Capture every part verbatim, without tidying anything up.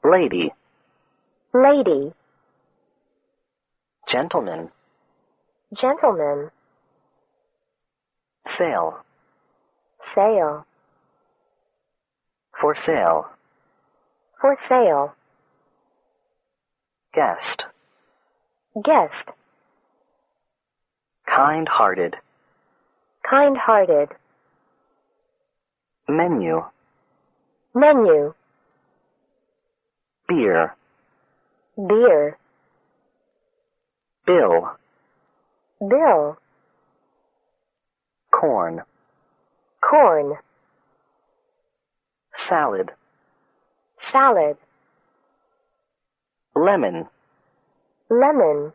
Lady. Lady. Gentleman. Gentleman. Sale. Sale. For sale. For sale. Guest. Guest. Kind-hearted. Kind-hearted. Menu. Menu. Beer. Beer. Bill. Bill. Corn. Corn. Salad. Salad. Lemon. Lemon.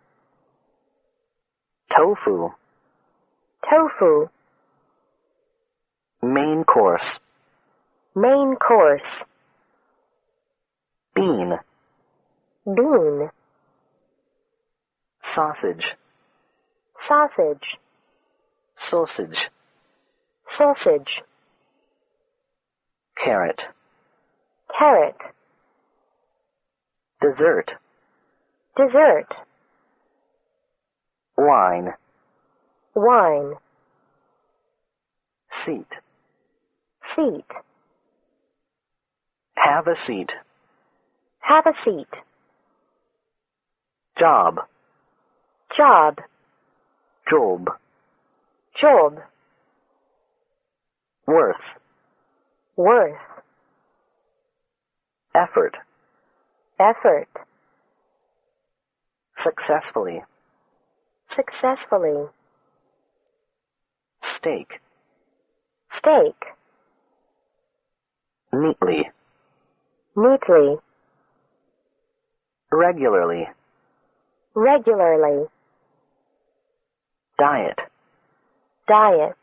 Tofu. Tofu. Main course. Main course. Bean. Bean. Sausage. Sausage. Sausage. Sausage. Carrot. Carrot. Dessert. Dessert. Wine. Wine. Seat. Seat. Have a seat. Have a seat. Job. Job. Job. Job. Worth. Worth. Effort. Effort. Successfully. Successfully. Steak. Steak. Neatly. Neatly. Regularly. Regularly. Diet. Diet.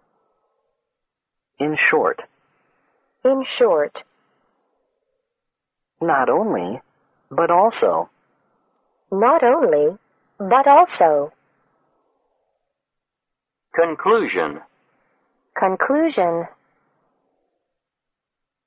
In short. In short. Not only, but also. Not only, but also. Conclusion. Conclusion.